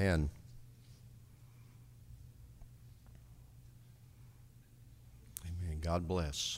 Amen. Amen. God bless.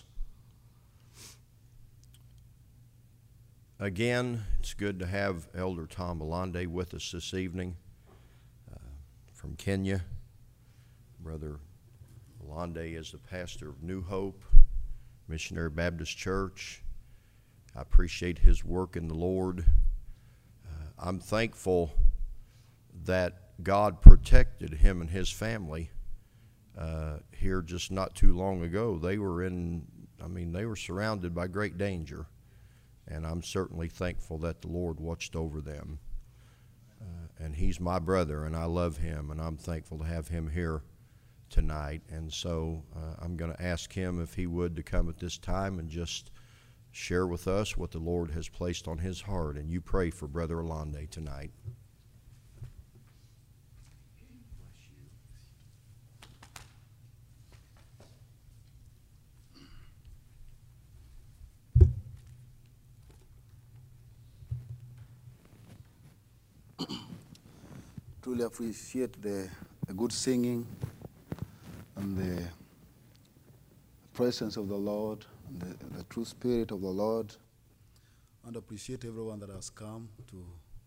Again, it's good to have Elder Tom Alande with us this evening from Kenya. Brother Alande is the pastor of New Hope Missionary Baptist Church. I appreciate his work in the Lord. I'm thankful that God protected him and his family here just not too long ago. They were surrounded by great danger, and I'm certainly thankful that the Lord watched over them. And he's my brother, and I love him, and I'm thankful to have him here tonight. And so I'm going to ask him if he would to come at this time and just share with us what the Lord has placed on his heart. And you pray for Brother Alande tonight. Truly appreciate the good singing and the presence of the Lord and the true spirit of the Lord, and appreciate everyone that has come to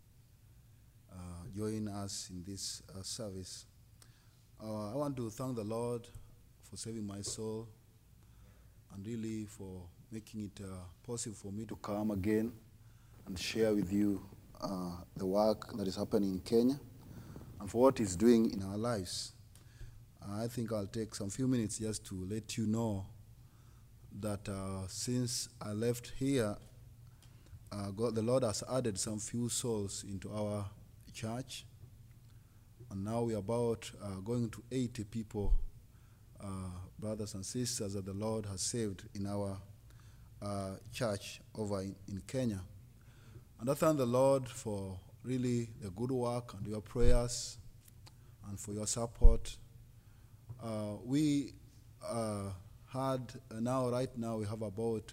join us in this service. I want to thank the Lord for saving my soul and really for making it possible for me to come again and share with you the work that is happening in Kenya and for what He's doing in our lives. I think I'll take some few minutes just to let you know that since I left here, the Lord has added some few souls into our church, and now we're about going to 80 people, brothers and sisters that the Lord has saved in our church over in Kenya. And I thank the Lord for really the good work and your prayers and for your support. We right now we have about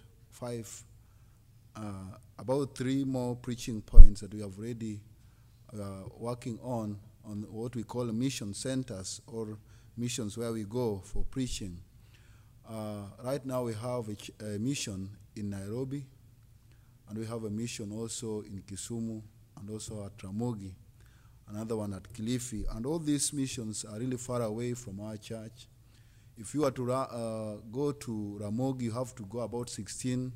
three more preaching points that we have already working on what we call mission centers or missions where we go for preaching. Right now we have a mission in Nairobi, and we have a mission also in Kisumu, and also at Ramogi, another one at Kilifi. And all these missions are really far away from our church. If you are to go to Ramogi, you have to go about 16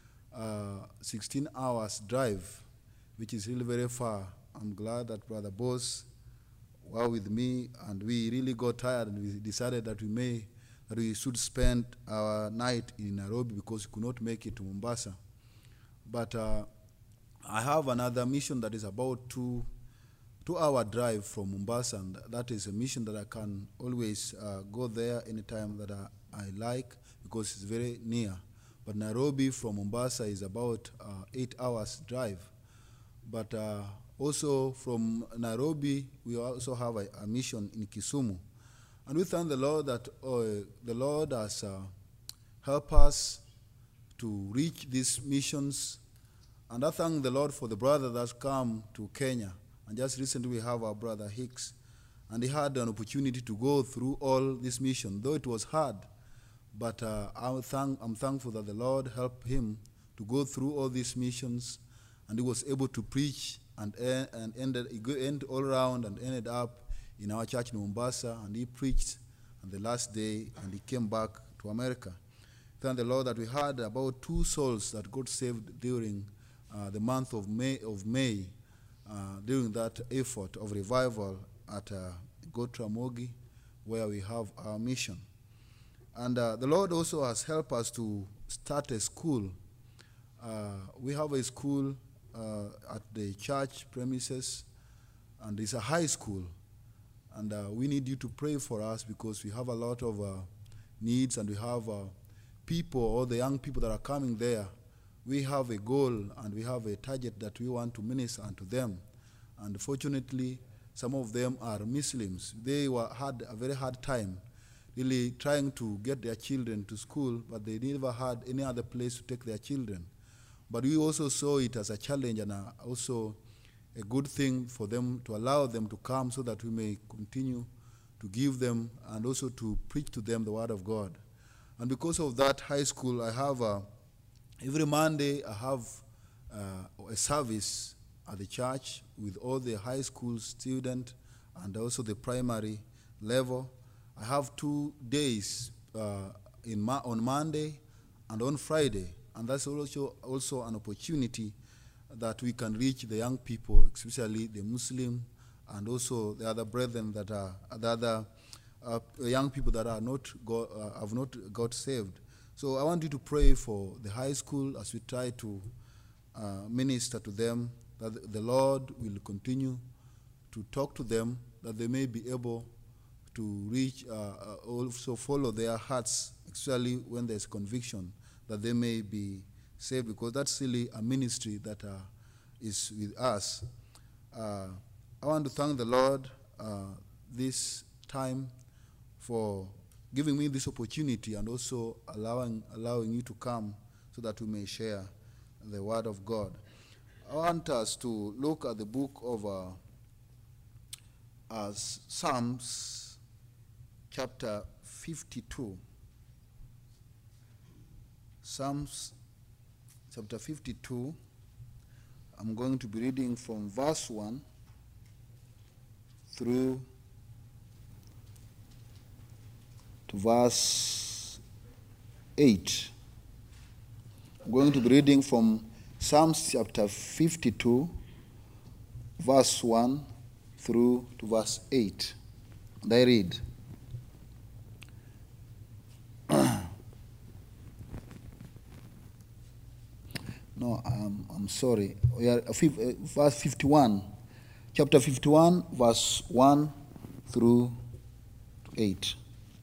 hours drive, which is really very far. I'm glad that Brother Boss were with me, and we really got tired, and we decided that we should spend our night in Nairobi because we could not make it to Mombasa. But I have another mission that is about 2-hour drive from Mombasa, and that is a mission that I can always go there anytime that I like because it's very near. But Nairobi from Mombasa is about 8 hours drive. But also from Nairobi, we also have a mission in Kisumu. And we thank the Lord that the Lord has helped us to reach these missions. And I thank the Lord for the brother that's come to Kenya. And just recently we have our brother Hicks. And he had an opportunity to go through all this mission, though it was hard. But I'm thankful that the Lord helped him to go through all these missions. And he was able to preach and ended all around and ended up in our church in Mombasa. And he preached on the last day, and he came back to America. Thank the Lord that we had about 2 souls that got saved during the month of May, during that effort of revival at Ramogi, where we have our mission. And the Lord also has helped us to start a school. We have a school at the church premises, and it's a high school. And we need you to pray for us because we have a lot of needs, and we have people, all the young people that are coming there. We have a goal and we have a target that we want to minister unto them. And fortunately, some of them are Muslims. They had a very hard time really trying to get their children to school, but they never had any other place to take their children. But we also saw it as a challenge and also a good thing for them, to allow them to come so that we may continue to give them and also to preach to them the word of God. And because of that high school, I have every Monday I have a service at the church with all the high school students and also the primary level. I have 2 days on Monday and on Friday, and that's also an opportunity that we can reach the young people, especially the Muslim and also the other brethren that are the other young people that are have not got saved. So I want you to pray for the high school as we try to minister to them, that the Lord will continue to talk to them, that they may be able to reach, also follow their hearts, especially when there's conviction, that they may be saved, because that's really a ministry that is with us. I want to thank the Lord this time for giving me this opportunity and also allowing you to come so that we may share the word of God. I want us to look at the book of Psalms chapter 52. Psalms chapter 52. I'm going to be reading from verse 1 through to verse 8. I'm going to be reading from Psalms chapter 52, verse 1 through to verse 8. And I read, I'm sorry. We are verse 51, chapter 51, verse 1 through 8.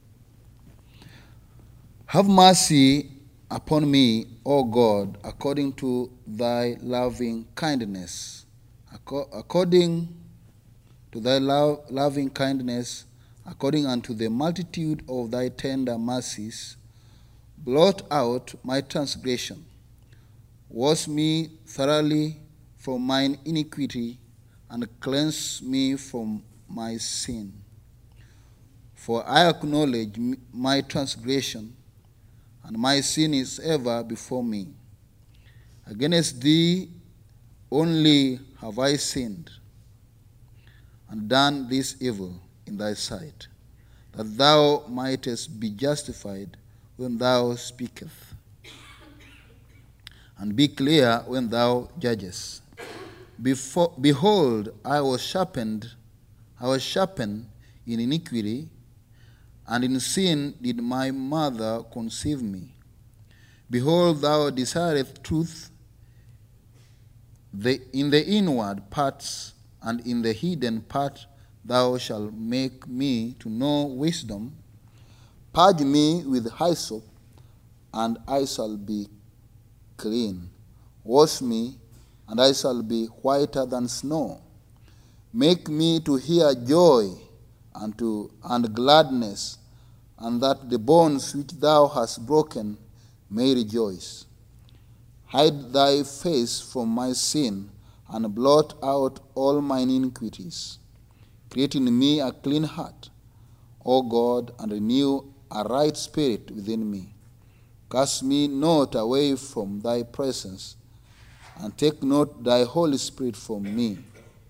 Have mercy upon me, O God, according to thy loving kindness. According to thy loving kindness, according unto the multitude of thy tender mercies, blot out my transgression. Wash me thoroughly from mine iniquity, and cleanse me from my sin. For I acknowledge my transgression, and my sin is ever before me. Against thee only have I sinned, and done this evil in thy sight, that thou mightest be justified when thou speakest, and be clear when thou judgest. Behold, I was sharpened in iniquity, and in sin did my mother conceive me. Behold, thou desirest truth in the inward parts, and in the hidden part thou shalt make me to know wisdom. Purge me with hyssop, and I shall be clean. Wash me, and I shall be whiter than snow. Make me to hear joy and gladness, and that the bones which thou hast broken may rejoice. Hide thy face from my sin, and blot out all mine iniquities. Create in me a clean heart, O God, and renew a right spirit within me. Cast me not away from thy presence, and take not thy Holy Spirit from me.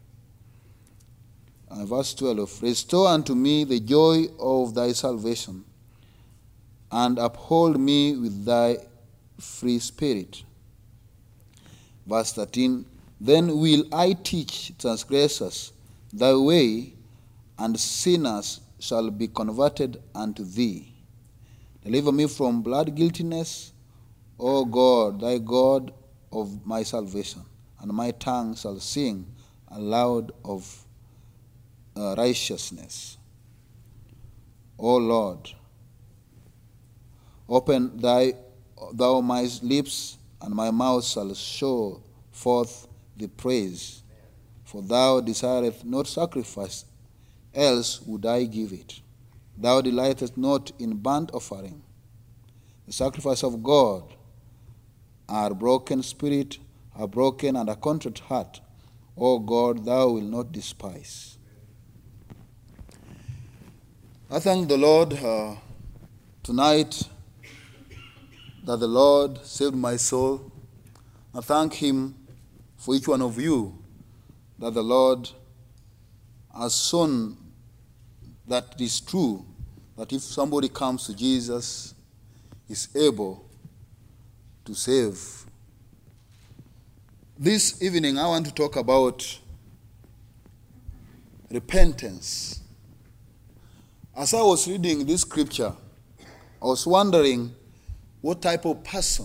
Verse 12, restore unto me the joy of thy salvation, and uphold me with thy free spirit. Verse 13, then will I teach transgressors thy way, and sinners shall be converted unto thee. Deliver me from blood guiltiness, O God, thy God of my salvation, and my tongue shall sing aloud of righteousness. O Lord, open thou my lips, and my mouth shall show forth the praise. For thou desirest not sacrifice, else would I give it. Thou delightest not in burnt offering. The sacrifice of God are broken spirit, a broken and a contrite heart, O God, thou wilt not despise. I thank the Lord tonight that the Lord saved my soul. I thank him for each one of you that the Lord has shown that it is true that if somebody comes to Jesus, is able to save. This evening I want to talk about repentance. As I was reading this scripture, I was wondering what type of person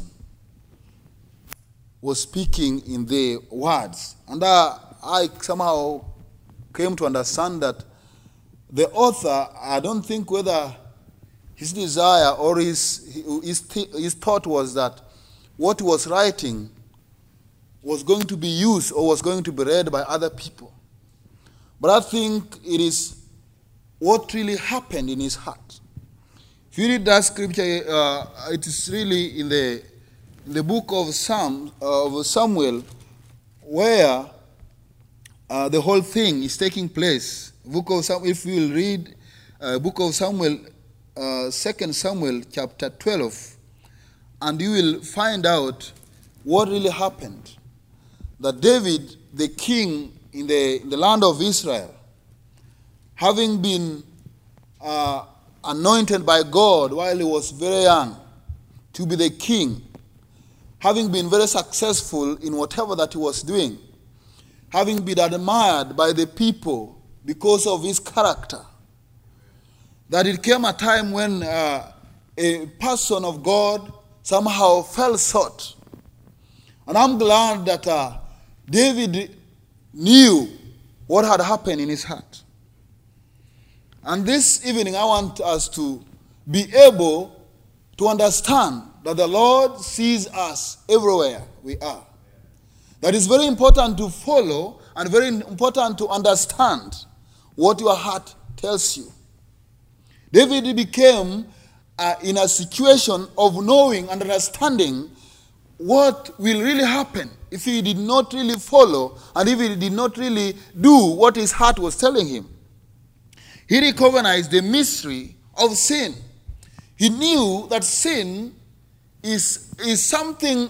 was speaking in the words. And I somehow came to understand that the author, I don't think whether his desire or his thought was that what he was writing was going to be used or was going to be read by other people. But I think it is what really happened in his heart. If you read that scripture, it is really in the book of Samuel, where the whole thing is taking place. Book of Samuel, if you will read book of Samuel, 2 Samuel chapter 12, and you will find out what really happened. That David, the king in the land of Israel, having been anointed by God while he was very young to be the king, having been very successful in whatever that he was doing, having been admired by the people because of his character, that it came a time when a person of God somehow fell short. And I'm glad that David knew what had happened in his heart. And this evening I want us to be able to understand that the Lord sees us everywhere we are. That is very important to follow and very important to understand what your heart tells you. David became in a situation of knowing and understanding what will really happen if he did not really follow and if he did not really do what his heart was telling him. He recognized the mystery of sin. He knew that sin is something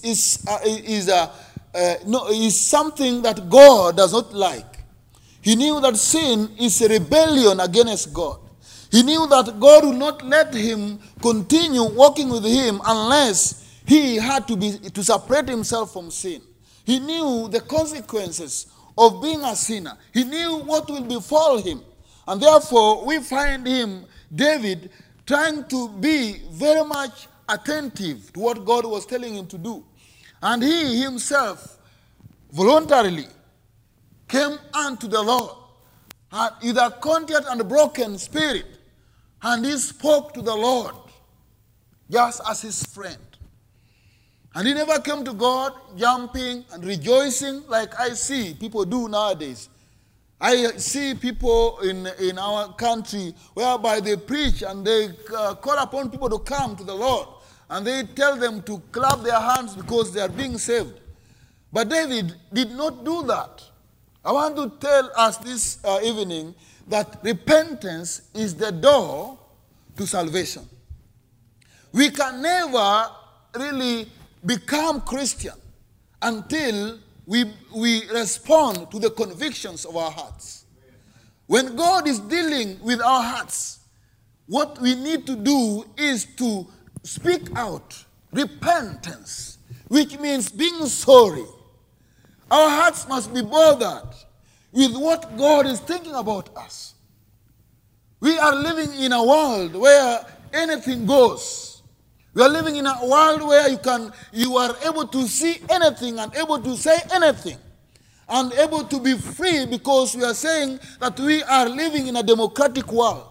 that God does not like. He knew that sin is a rebellion against God. He knew that God would not let him continue walking with him unless he had to separate himself from sin. He knew the consequences of being a sinner. He knew what will befall him. And therefore, we find him, David, trying to be very much attentive to what God was telling him to do. And he himself voluntarily came unto the Lord with a contrite and broken spirit. And he spoke to the Lord just as his friend. And he never came to God jumping and rejoicing like I see people do nowadays. I see people in our country whereby they preach and they call upon people to come to the Lord. And they tell them to clap their hands because they are being saved. But David did not do that. I want to tell us this evening that repentance is the door to salvation. We can never really become Christian until we respond to the convictions of our hearts. When God is dealing with our hearts, what we need to do is to speak out repentance, which means being sorry. Our hearts must be bothered with what God is thinking about us. We are living in a world where anything goes. We are living in a world where you are able to see anything and able to say anything and able to be free because we are saying that we are living in a democratic world.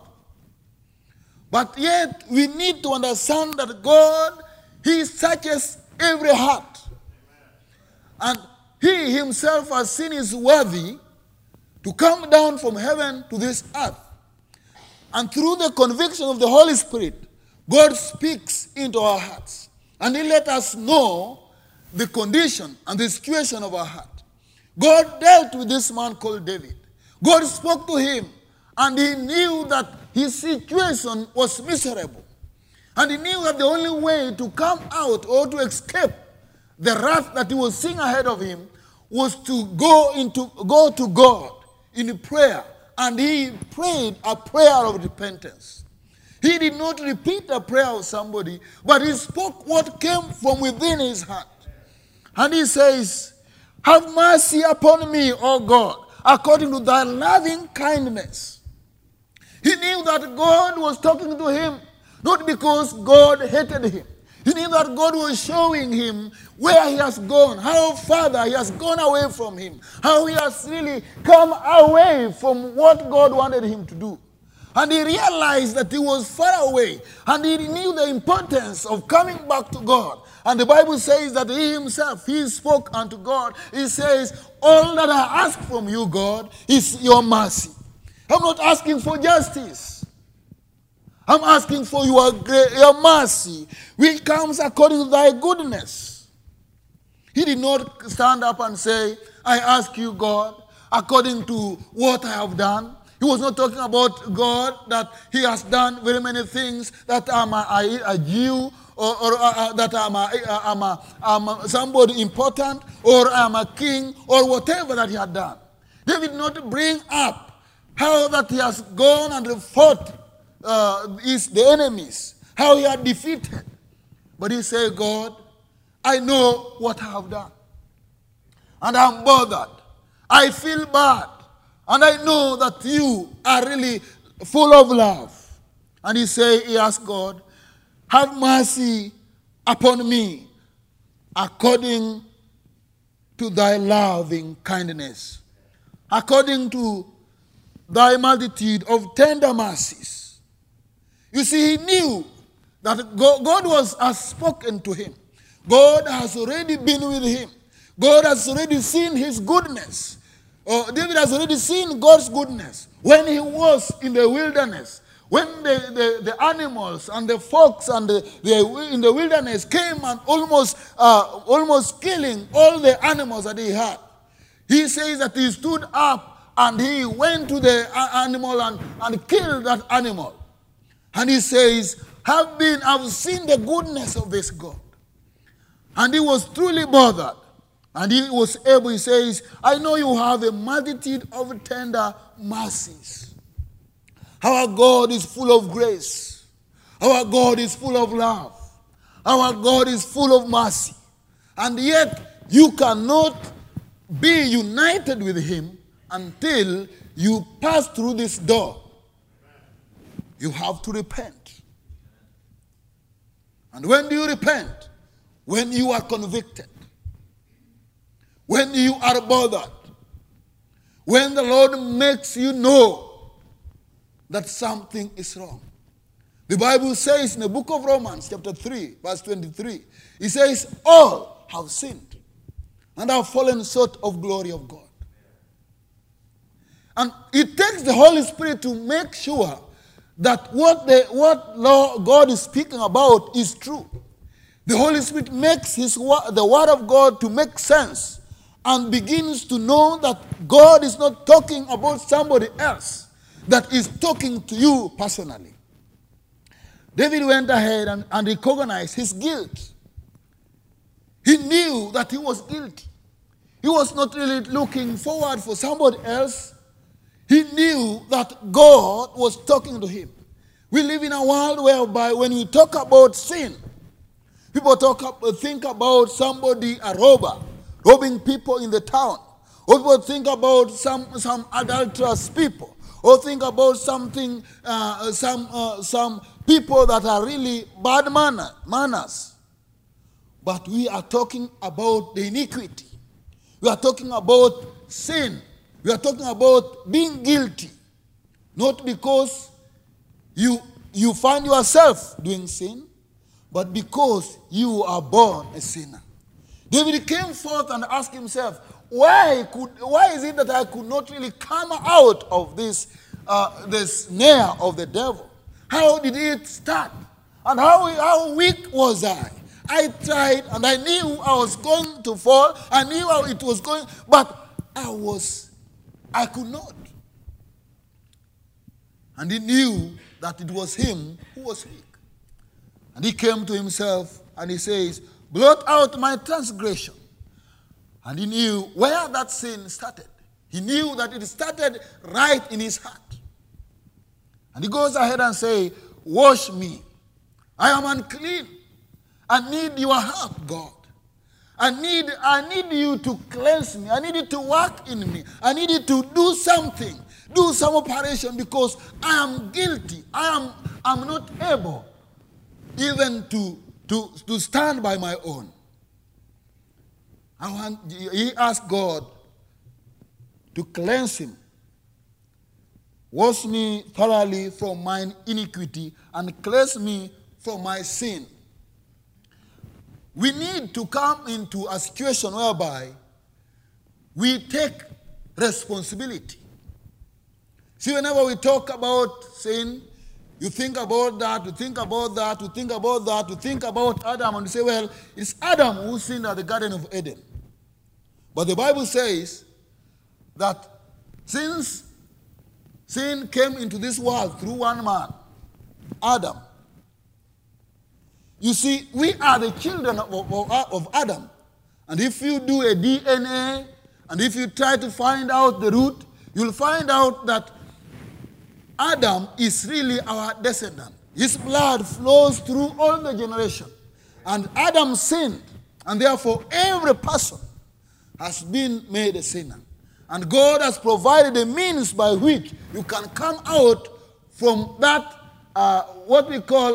But yet we need to understand that God, He searches every heart. And He Himself has seen is worthy to come down from heaven to this earth. And through the conviction of the Holy Spirit, God speaks into our hearts. And He let us know the condition and the situation of our heart. God dealt with this man called David. God spoke to him, and he knew that his situation was miserable. And he knew that the only way to come out or to escape the wrath that he was seeing ahead of him was to go to God in prayer. And he prayed a prayer of repentance. He did not repeat a prayer of somebody, but he spoke what came from within his heart. And he says, have mercy upon me, O God, according to thy loving kindness. He knew that God was talking to him, not because God hated him. He knew that God was showing him where he has gone, how far he has gone away from him, how he has really come away from what God wanted him to do. And he realized that he was far away, and he knew the importance of coming back to God. And the Bible says that he himself, he spoke unto God. He says, all that I ask from you, God, is your mercy. I'm not asking for justice. I'm asking for your mercy, which comes according to thy goodness. He did not stand up and say, I ask you, God, according to what I have done. He was not talking about God, that he has done very many things, that I'm a Jew, or that I'm somebody important, or I'm a king, or whatever that he had done. David did not bring up how that he has gone and fought the enemies, how he had defeated. But he said, God, I know what I have done. And I'm bothered. I feel bad. And I know that you are really full of love. And he asked God, have mercy upon me according to thy loving kindness, according to thy multitude of tender mercies. You see, he knew that God has spoken to him. God has already been with him. God has already seen his goodness. David has already seen God's goodness when he was in the wilderness, when the animals and the fox and in the wilderness came and almost killing all the animals that he had. He says that he stood up and he went to the animal and killed that animal. And he says, I've seen the goodness of this God. And he was truly bothered. And he was able, he says, I know you have a multitude of tender mercies. Our God is full of grace. Our God is full of love. Our God is full of mercy. And yet, you cannot be united with him until you pass through this door. You have to repent. And when do you repent? When you are convicted. When you are bothered. When the Lord makes you know that something is wrong. The Bible says in the book of Romans, chapter 3, verse 23, it says, all have sinned and have fallen short of glory of God. And it takes the Holy Spirit to make sure that what God is speaking about is true. The Holy Spirit makes the Word of God to make sense and begins to know that God is not talking about somebody else, that is talking to you personally. David went ahead and recognized his guilt. He knew that he was guilty. He was not really looking forward for somebody else. He knew that God was talking to him. We live in a world whereby when we talk about sin, people think about somebody, a robber, robbing people in the town. Or people think about some adulterous people. Or think about some people that are really bad manners. But we are talking about the iniquity. We are talking about sin. We are talking about being guilty. Not because you find yourself doing sin, but because you are born a sinner. David came forth and asked himself, why is it that I could not really come out of this snare of the devil? How did it start? And how weak was I? I tried and I knew I was going to fall. I knew how it was going, but I could not. And he knew that it was him who was weak. And he came to himself and he says, blot out my transgression. And he knew where that sin started. He knew that it started right in his heart. And he goes ahead and says, wash me. I am unclean. I need your help, God. I need you to cleanse me. I need you to work in me. I need you to do something. Do some operation because I am guilty. I'm not able even to stand by my own. He asked God to cleanse him. Wash me thoroughly from mine iniquity and cleanse me from my sin. We need to come into a situation whereby we take responsibility. See, whenever we talk about sin, you think about that, you think about that, you think about that, you think about Adam, and you say, well, it's Adam who sinned at the Garden of Eden. But the Bible says that since sin came into this world through one man, Adam, you see, we are the children of Adam. And if you do a DNA, and if you try to find out the root, you'll find out that Adam is really our descendant. His blood flows through all the generations. And Adam sinned. And therefore, every person has been made a sinner. And God has provided a means by which you can come out from that, what we call,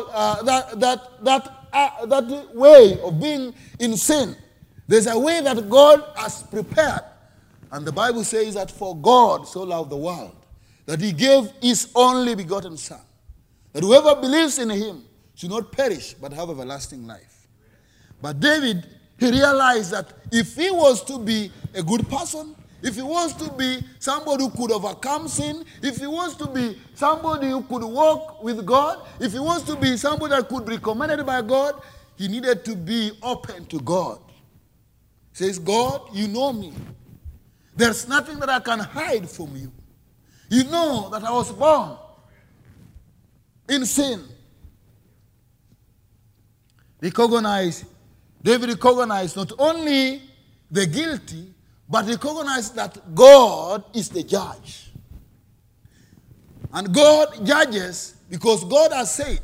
that way of being in sin. There's a way that God has prepared. And the Bible says that for God so loved the world, that he gave his only begotten Son, that whoever believes in him should not perish but have everlasting life. But David, he realized that if he was to be a good person, if he was to be somebody who could overcome sin, if he was to be somebody who could walk with God, if he was to be somebody that could be recommended by God, he needed to be open to God. He says, God, you know me. There's nothing that I can hide from you. You know that I was born in sin. David recognized not only the guilty, but recognized that God is the judge. And God judges because God has said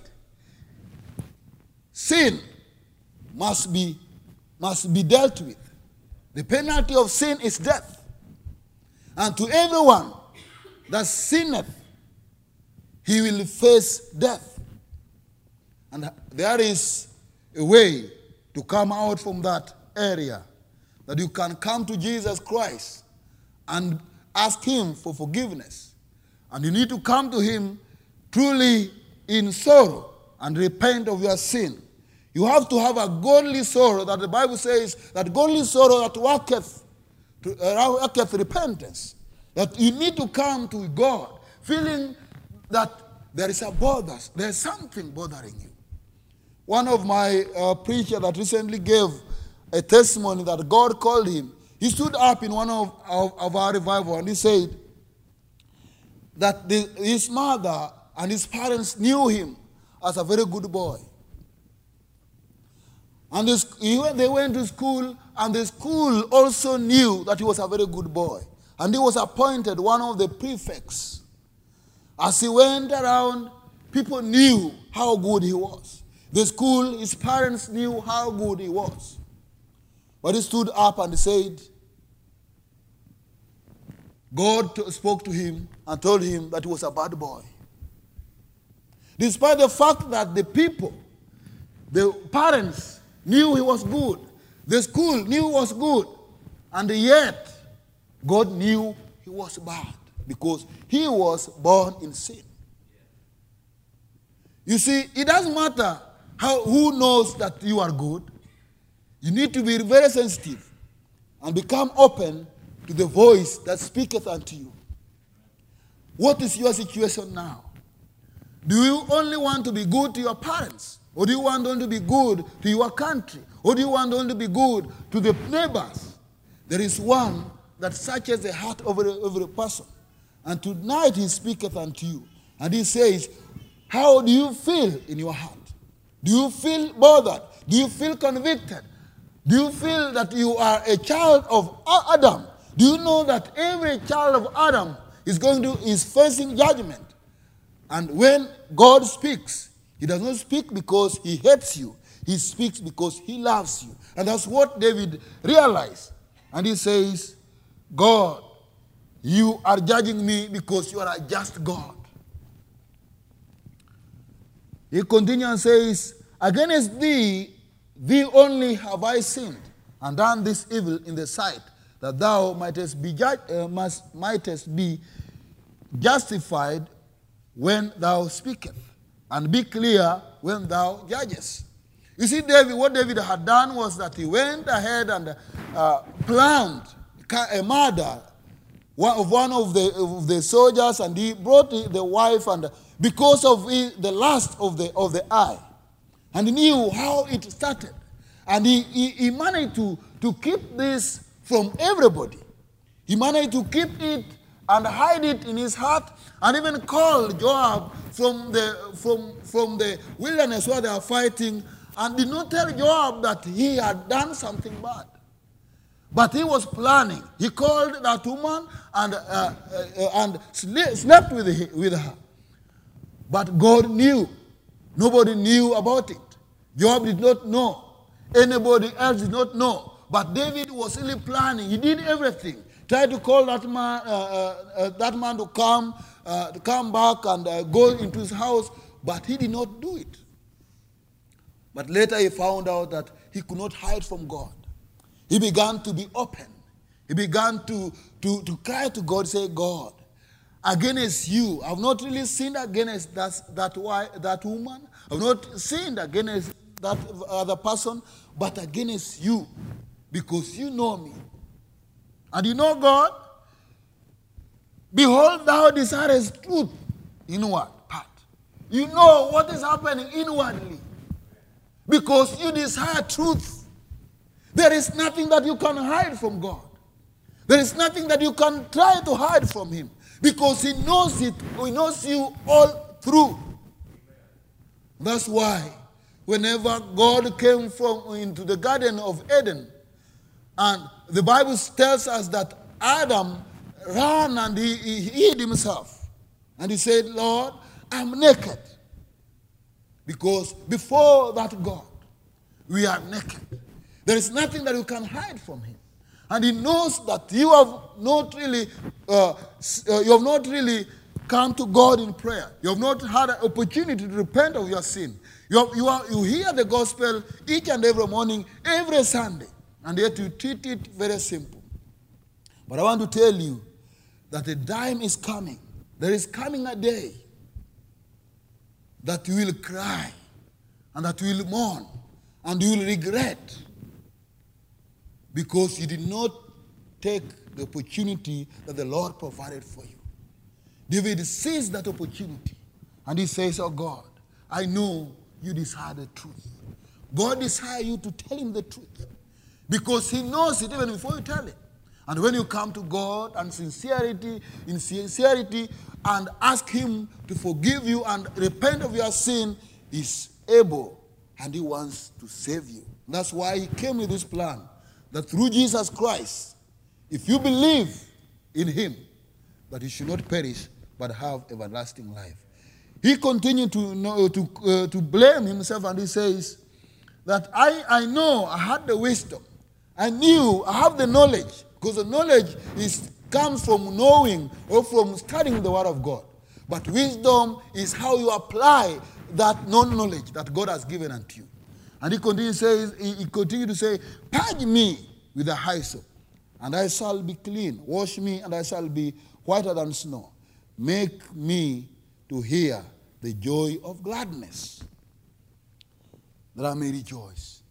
sin must be dealt with. The penalty of sin is death. And to everyone that sinneth, he will face death. And there is a way to come out from that area, that you can come to Jesus Christ and ask him for forgiveness. And you need to come to him truly in sorrow and repent of your sin. You have to have a godly sorrow, that the Bible says that godly sorrow that worketh repentance. That you need to come to God feeling that there is a bother, there is something bothering you. One of my preachers that recently gave a testimony that God called him, he stood up in one of our revival and he said that his mother and his parents knew him as a very good boy. And they went to school, and the school also knew that he was a very good boy. And he was appointed one of the prefects. As he went around, people knew how good he was. The school, his parents knew how good he was. But he stood up and said, God spoke to him and told him that he was a bad boy. Despite the fact that the people, the parents, knew he was good, the school knew he was good, and yet God knew he was bad because he was born in sin. You see, it doesn't matter who knows that you are good. You need to be very sensitive and become open to the voice that speaketh unto you. What is your situation now? Do you only want to be good to your parents? Or do you want only to be good to your country? Or do you want only to be good to the neighbors? There is one that searches the heart of every person. And tonight he speaketh unto you. And he says, how do you feel in your heart? Do you feel bothered? Do you feel convicted? Do you feel that you are a child of Adam? Do you know that every child of Adam is facing judgment? And when God speaks, he does not speak because he hates you. He speaks because he loves you. And that's what David realized. And he says, God, you are judging me because you are a just God. He continues and says, against thee only have I sinned, and done this evil in the sight, that thou mightest be justified when thou speakest, and be clear when thou judgest. You see, what David had done was that he went ahead and planned a murder of one of the soldiers, and he brought the wife, and because of the lust of the eye, and he knew how it started, and he managed to keep this from everybody. He managed to keep it and hide it in his heart, and even called Joab from the wilderness where they are fighting, and did not tell Joab that he had done something bad. But he was planning. He called that woman and slept with her. But God knew. Nobody knew about it. Joab did not know. Anybody else did not know. But David was really planning. He did everything. Tried to call that man to come back and go into his house, but he did not do it. But later he found out that he could not hide from God. He began to be open. He began to cry to God, say, God, against you, I've not really sinned against that woman. I've not sinned against that other person, but against you, because you know me. And you know, God, behold, thou desirest truth inward part. You know what is happening inwardly, because you desire truth. There is nothing that you can hide from God. There is nothing that you can try to hide from him, because he knows it. He knows you all through. That's why whenever God came into the Garden of Eden, and the Bible tells us that Adam ran and he hid himself. And he said, Lord, I'm naked. Because before that God, we are naked. There is nothing that you can hide from him. And he knows that you have not really come to God in prayer. You have not had an opportunity to repent of your sin. You hear the gospel each and every morning, every Sunday, and yet you treat it very simple. But I want to tell you that the time is coming. There is coming a day that you will cry, and that you will mourn, and you will regret, because you did not take the opportunity that the Lord provided for you. David sees that opportunity, and he says, oh God, I know you desire the truth. God desires you to tell him the truth, because he knows it even before you tell it. And when you come to God in sincerity, and ask him to forgive you and repent of your sin, he's able and he wants to save you. That's why he came with this plan, that through Jesus Christ, if you believe in him, that you should not perish but have everlasting life. He continued to blame himself, and he says that I know I had the wisdom. I knew I have the knowledge, because the knowledge comes from knowing or from studying the Word of God. But wisdom is how you apply that knowledge that God has given unto you. And he continued to say, purge me with the hyssop, and I shall be clean. Wash me, and I shall be whiter than snow. Make me to hear the joy of gladness, that I may rejoice.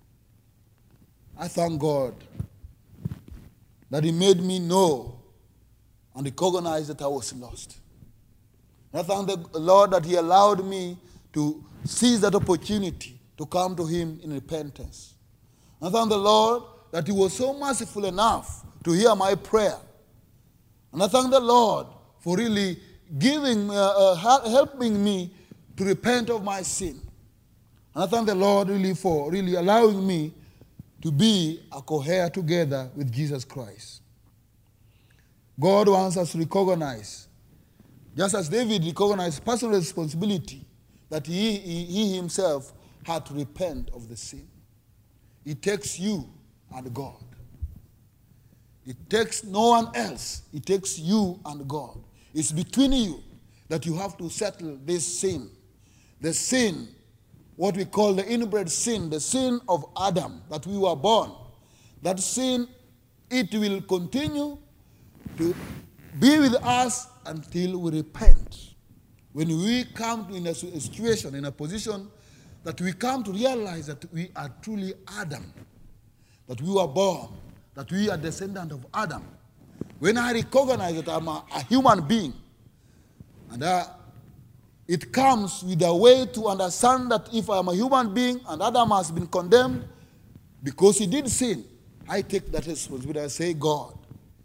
I thank God that he made me know and recognize that I was lost. I thank the Lord that he allowed me to seize that opportunity to come to him in repentance. I thank the Lord that he was so merciful enough to hear my prayer. And I thank the Lord for really helping me to repent of my sin. And I thank the Lord really for really allowing me to be a co-heir together with Jesus Christ. God wants us to recognize, just as David recognized personal responsibility, that he himself had to repent of the sin. It takes you and God. It takes no one else. It takes you and God. It's between you that you have to settle this sin. The sin, what we call the inbred sin, the sin of Adam, that we were born. That sin, it will continue to be with us until we repent. When we come in a situation, in a position that we come to realize that we are truly Adam, that we were born, that we are descendant of Adam. When I recognize that I'm a human being, and it comes with a way to understand that if I am a human being and Adam has been condemned because he did sin, I take that responsibility. I say, God,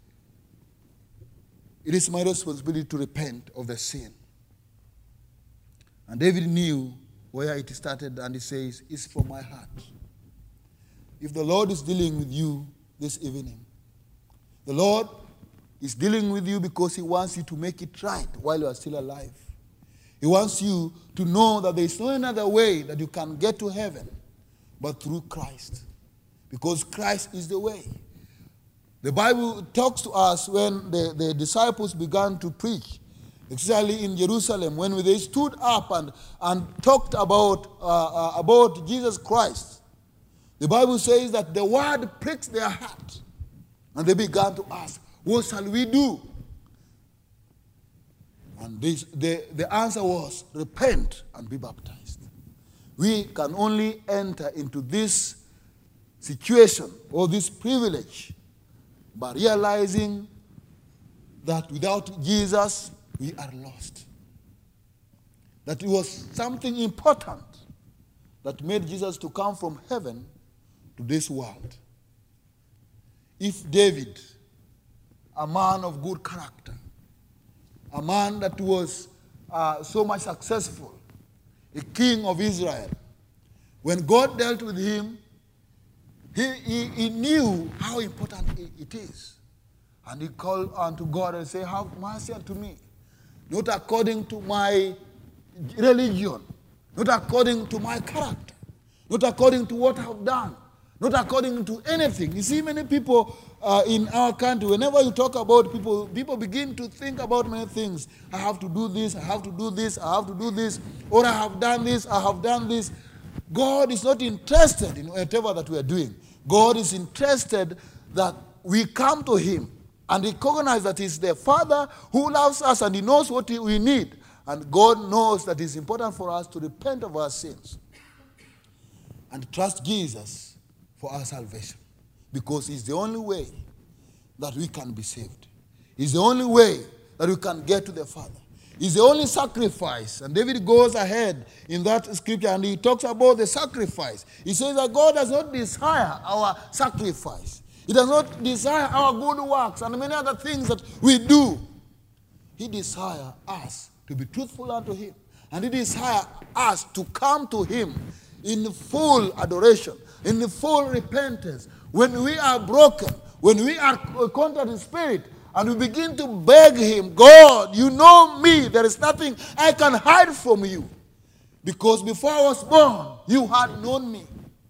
it is my responsibility to repent of the sin. And David knew where it started, and he says, it's from my heart. If the Lord is dealing with you this evening, the Lord is dealing with you because he wants you to make it right while you are still alive. He wants you to know that there is no another way that you can get to heaven but through Christ. Because Christ is the way. The Bible talks to us when the disciples began to preach, especially in Jerusalem, when they stood up and talked about Jesus Christ. The Bible says that the word pricked their heart, and they began to ask, what shall we do? And the answer was, repent and be baptized. We can only enter into this situation or this privilege by realizing that without Jesus, we are lost. That it was something important that made Jesus to come from heaven to this world. If David, a man of good character, a man that was so much successful, a king of Israel, when God dealt with him, he knew how important it is. And he called unto God and said, have mercy unto me. Not according to my religion, not according to my character, not according to what I have done, not according to anything. You see, many people in our country, whenever you talk about people begin to think about many things. I have to do this, I have to do this, I have to do this, or I have done this, I have done this. God is not interested in whatever that we are doing. God is interested that we come to him and recognize that he's the Father who loves us and he knows what we need. And God knows that it's important for us to repent of our sins and trust Jesus for our salvation. Because it's the only way that we can be saved. It's the only way that we can get to the Father. It's the only sacrifice. And David goes ahead in that scripture and he talks about the sacrifice. He says that God does not desire our sacrifice. He does not desire our good works and many other things that we do. He desires us to be truthful unto him. And he desires us to come to him in full adoration, in full repentance. When we are broken, when we are contrite in spirit, and we begin to beg him, God, you know me. There is nothing I can hide from you. Because before I was born, you had known me.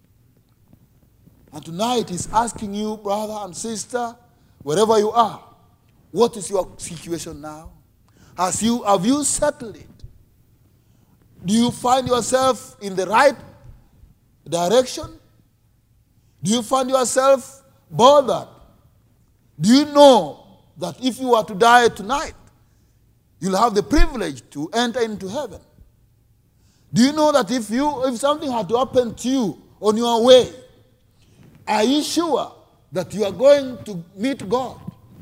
And tonight he's asking you, brother and sister, wherever you are, what is your situation now? Have you settled it? Do you find yourself in the right direction? Do you find yourself bothered? Do you know that if you were to die tonight, you'll have the privilege to enter into heaven? Do you know that if something had to happen to you on your way, are you sure that you are going to meet God?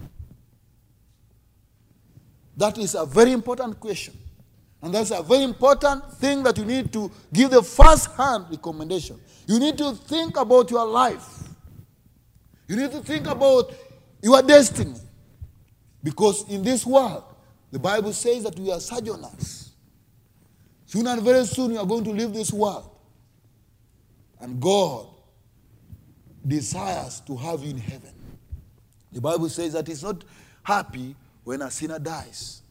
That is a very important question. And that's a very important thing that you need to give the first-hand recommendation. You need to think about your life. You need to think about your destiny. Because in this world, the Bible says that we are sojourners. Soon and very soon we are going to leave this world. And God desires to have you in heaven. The Bible says that He's not happy when a sinner dies.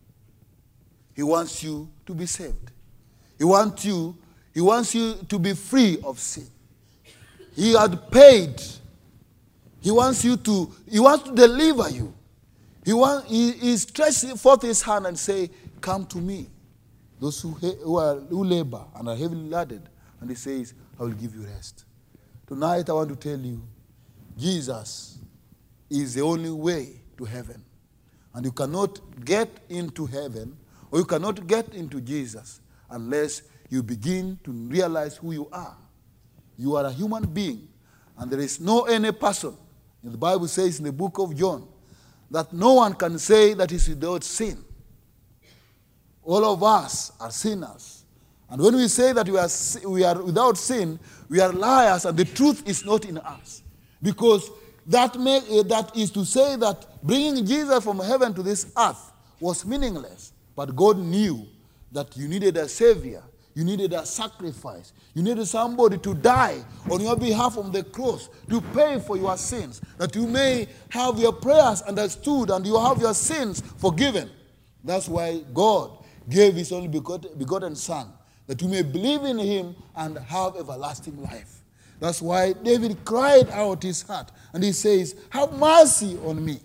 He wants you to be saved. He wants you to be free of sin. He had paid. He wants to deliver you. He stretches forth His hand and say, come to me, those who labor and are heavily laden. And He says, I will give you rest. Tonight I want to tell you, Jesus is the only way to heaven. And you cannot get into heaven, or you cannot get into Jesus, unless you begin to realize who you are. You are a human being, and there is no any person. And the Bible says in the book of John that no one can say that he's without sin. All of us are sinners. And when we say that we are without sin, we are liars, and the truth is not in us. Because that is to say that bringing Jesus from heaven to this earth was meaningless. But God knew that you needed a Savior. You needed a sacrifice. You needed somebody to die on your behalf on the cross to pay for your sins, that you may have your prayers understood and you have your sins forgiven. That's why God gave His only begotten Son, that you may believe in Him and have everlasting life. That's why David cried out his heart and he says, have mercy on me.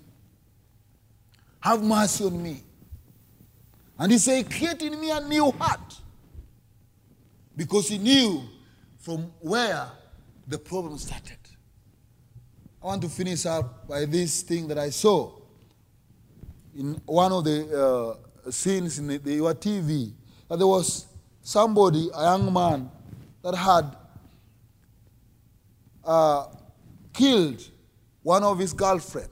Have mercy on me. And he said, create in me a new heart. Because he knew from where the problem started. I want to finish up by this thing that I saw in one of the scenes in your TV. That there was somebody, a young man, that had killed one of his girlfriend.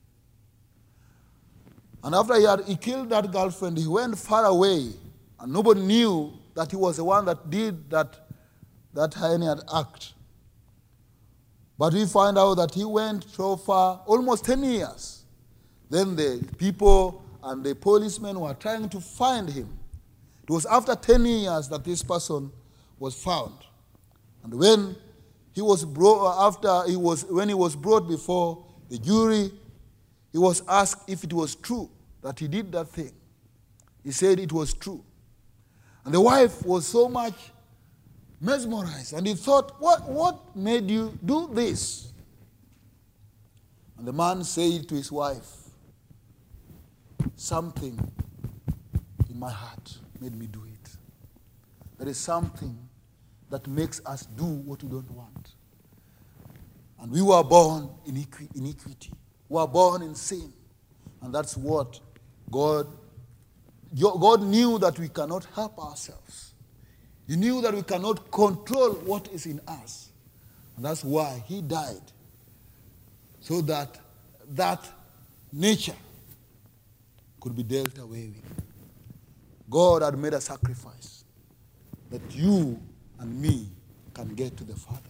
And after he killed that girlfriend, he went far away, and nobody knew that he was the one that did that heinous act. But we find out that he went so far, almost 10 years. Then the people and the policemen were trying to find him. It was after 10 years that this person was found. And when he was brought before the jury, he was asked if it was true that he did that thing. He said it was true. And the wife was so much mesmerized, and he thought, what made you do this? And the man said to his wife, something in my heart made me do it. There is something that makes us do what we don't want. And we were born in iniquity. We were born in sin. And that's what God knew, that we cannot help ourselves. He knew that we cannot control what is in us. And that's why He died. So that that nature could be dealt away with. God had made a sacrifice that you and me can get to the Father.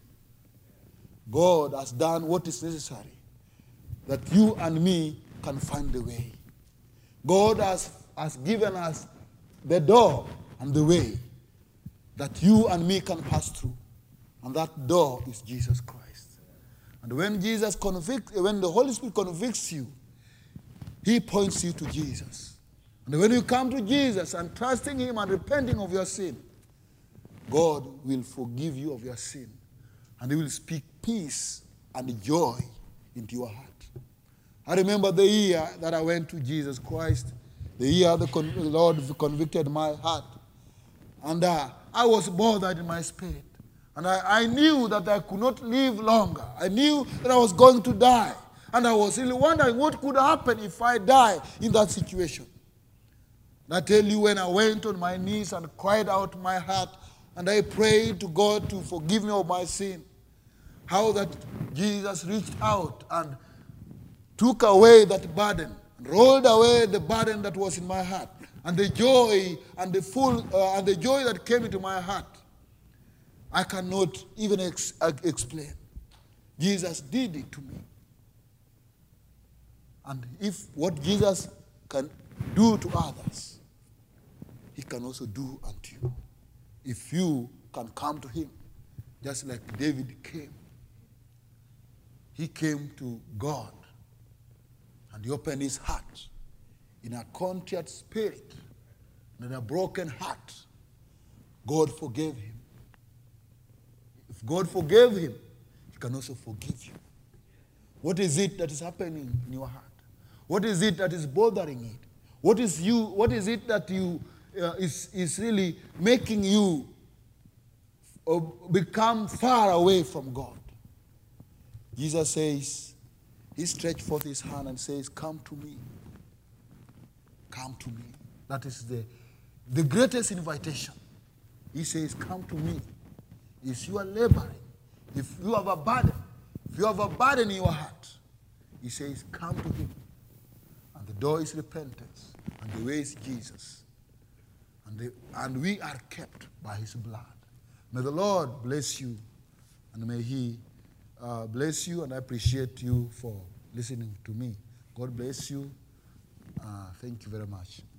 God has done what is necessary that you and me can find the way. God has given us the door and the way that you and me can pass through. And that door is Jesus Christ. And when the Holy Spirit convicts you, He points you to Jesus. And when you come to Jesus and trusting Him and repenting of your sin, God will forgive you of your sin. And He will speak peace and joy into your heart. I remember the year that I went to Jesus Christ, the year the Lord convicted my heart. And I was bothered in my spirit. And I knew that I could not live longer. I knew that I was going to die. And I was really wondering what could happen if I die in that situation. And I tell you, when I went on my knees and cried out my heart, and I prayed to God to forgive me of my sin, how that Jesus reached out and took away that burden, rolled away the burden that was in my heart, and the joy and the joy that came into my heart, I cannot even explain. Jesus did it to me. And if what Jesus can do to others, he can also do unto you. If you can come to him, just like David came. He came to God and he opened his heart in a contrite spirit and a broken heart. God forgave him. If God forgave him, he can also forgive you. What is it that is happening in your heart? What is it that is bothering it? What is it that is really making you become far away from God? Jesus says, he stretched forth his hand and says, come to me. Come to me. That is the greatest invitation. He says, come to me. If you are laboring, if you have a burden in your heart, he says, come to him. And the door is repentance, and the way is Jesus. And we are kept by his blood. May the Lord bless you, and may he bless you, and I appreciate you for listening to me. God bless you. Thank you very much.